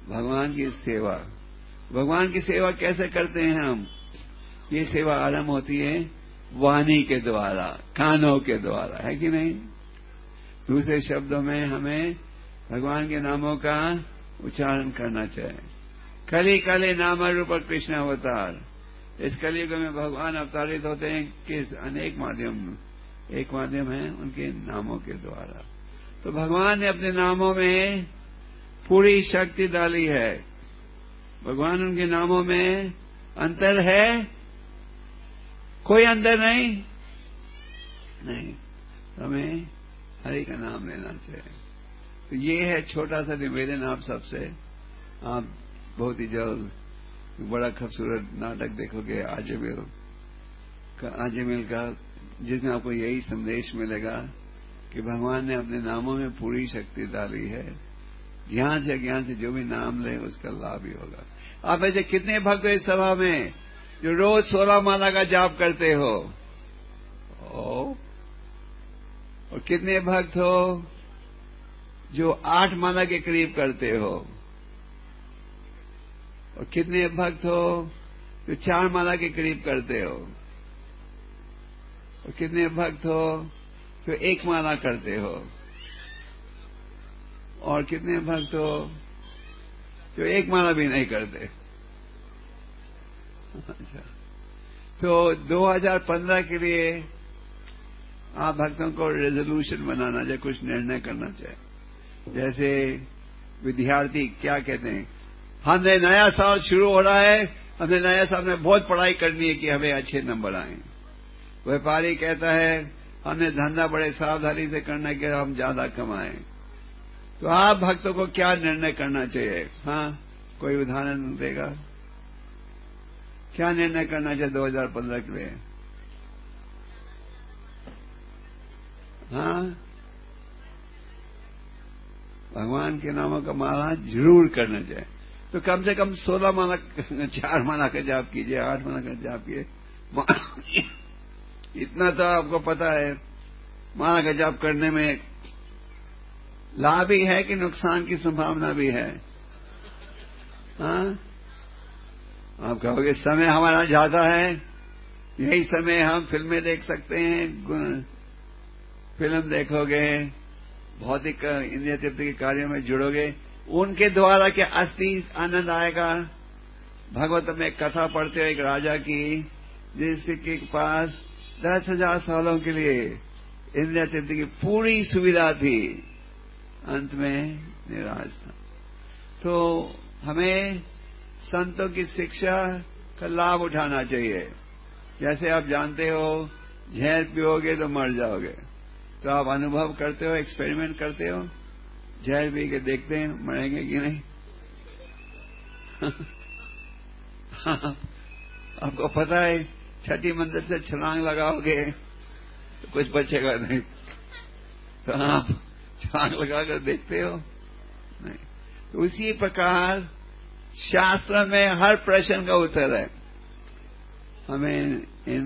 भगवान की सेवा। भगवान की सेवा कैसे करते हैं हम? ये सेवा आरंभ होती है वाणी के द्वारा, कानों के द्वारा, है कि नहीं? दूसरे शब्दों में हमें भगवान के नामों का उच्चारण करना चाहिए। कली कली नाम रूप कृष्ण अवतार। इस कलयुग में भगवान अवतारित होते हैं किस? अनेक माध्यम। एक माध्यम है उनके नामों के द्वारा। तो भगवान ने अपने नामों में पूरी शक्ति डाली है। भगवान उनके नामों में अंतर है? कोई अंतर नहीं। नहीं, हमें हरि का नाम लेना चाहिए। तो ये है छोटा सा निवेदन आप सबसे। आप बहुत ही जल्द बड़ा खूबसूरत नाटक देखोगे आजमिल का, जिसमें आपको यही संदेश मिलेगा कि भगवान ने अपने नामों में पूरी शक्ति डाली है। ज्ञान से अज्ञान से जो भी नाम ले उसका लाभ ही होगा। आप ऐसे कितने भक्त हो इस सभा में जो रोज 16 माला का जाप करते हो? और कितने भक्त हो जो 8 माला के करीब करते हो? और कितने भक्त हो जो 4 माला के करीब करते हो? और कितने भक्त हो जो 1 माला करते हो? और कितने भक्त हो जो 1 माला भी नहीं करते? अच्छा, तो 2015 के लिए आप भक्तों को रेजोल्यूशन बनाना चाहिए, कुछ निर्णय करना चाहिए। जैसे विद्यार्थी क्या कहते हैं, हमने नया साल शुरू हो रहा है, हमने नया साल में बहुत पढ़ाई करनी है कि हमें अच्छे नंबर आए। व्यापारी कहता है हमने धंधा बड़े सावधानी से करना है कि हम ज्यादा कमाएं। तो आप भक्तों को क्या निर्णय करना चाहिए? हाँ, कोई उदाहरण देगा? क्या निर्णय करना चाहिए 2015 के लिए? हाँ, भगवान के नामों का माला जरूर करना चाहिए। तो कम से कम 16 माला, 4 माला का जाप कीजिए, 8 माला का जाप कीजिए। इतना तो आपको पता है, माला का जाप करने में लाभ ही है कि नुकसान की संभावना भी है? हाँ, आप कहोगे समय हमारा ज्यादा है, यही समय हम फिल्में देख सकते हैं। फिल्म देखोगे, भौतिक इंद्रिय तृप्ति के कार्यों में जुड़ोगे, उनके द्वारा क्या असली आनंद आएगा? भगवत में कथा पढ़ते हो एक राजा की, जिसके पास 10,000 सालों के लिए इंद्रिय तृप्ति की पूरी सुविधा थी, अंत में निराश था। तो हमें संतों की शिक्षा का लाभ उठाना चाहिए। जैसे आप जानते हो, जहर पियोगे तो मर जाओगे। तो आप अनुभव करते हो, एक्सपेरिमेंट करते हो, जहर पी के देखते हैं मरेंगे कि नहीं। आपको पता है, छठी मंदिर से छलांग लगाओगे तो कुछ बचेगा नहीं। तो आप छलांग लगाकर देखते हो नहीं। तो उसी प्रकार शास्त्र में हर प्रश्न का उत्तर है। हमें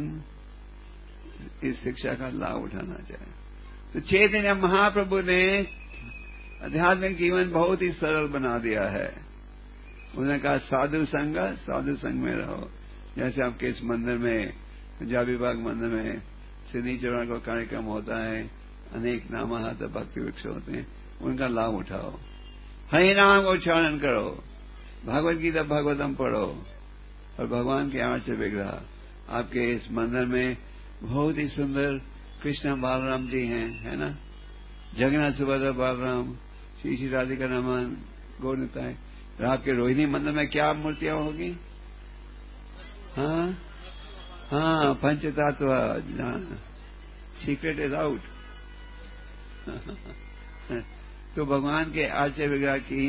इस शिक्षा का लाभ उठाना चाहिए। तो चैतन्य महाप्रभु ने आध्यात्मिक जीवन बहुत ही सरल बना दिया है। उन्होंने कहा साधु संग में रहो। जैसे आपके इस मंदिर में, पंजाबी बाग मंदिर में शनिचर को कार्यक्रम होता है, अनेक नामाहत भक्ति वृक्ष होते हैं, उनका लाभ उठाओ, हरि नाम का उच्चारण करो, भगवद गीता भागवतम पढ़ो, और भगवान के आर्च विग्रह आपके इस मंदिर में बहुत ही सुंदर कृष्ण बालराम जी हैं, है ना? जगन्नाथ सुभद्रा बालराम, श्री श्री राधिका रमन, गौरताएं। और आपके रोहिणी मंदिर में क्या मूर्तियां होगी? हाँ हाँ, पंचतत्व। Secret is out. तो भगवान के आर्य विग्रह की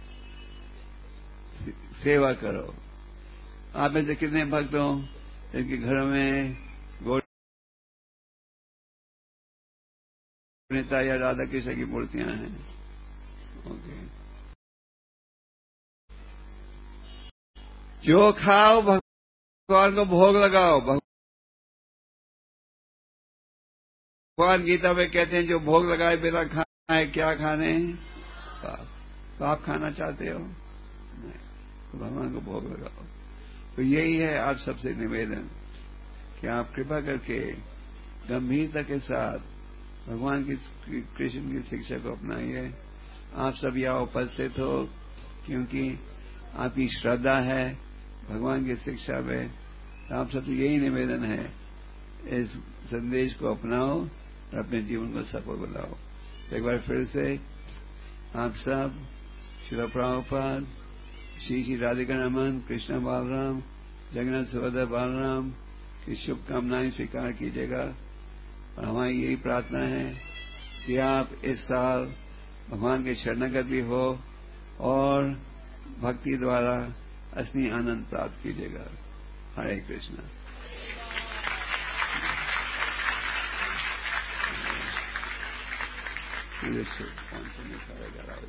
सेवा करो। आप में से कितने भक्त हो इनके घरों में गौरता या राधा कृष्ण की मूर्तियां हैं? ओके। जो खाओ भगवान को भोग लगाओ। भगवान गीता में कहते हैं जो भोग लगाए बिना खाए क्या खाने? तो आप खाना चाहते हो? तो भगवान को भोग लगाओ। तो यही है आप सबसे निवेदन कि आप कृपा करके गंभीरता के साथ भगवान की कृष्ण की शिक्षा को अपनाइए। आप सब यहाँ उपस्थित हो क्योंकि आपकी श्रद्धा है भगवान की शिक्षा में। तो आप सबसे यही निवेदन है, इस संदेश को अपनाओ और अपने जीवन को सफल बनाओ। तो एक बार फिर से आप सब श्रील प्रभुपाद, श्री राधिका रमन, कृष्ण बालराम, जगन्नाथ सुभद्रा बालराम की शुभकामनाएं स्वीकार कीजिएगा। और हमारी यही प्रार्थना है कि आप इस साल भगवान के शरणागत भी हो और भक्ति द्वारा असली आनंद प्राप्त कीजिएगा। हरे कृष्णा। शांति में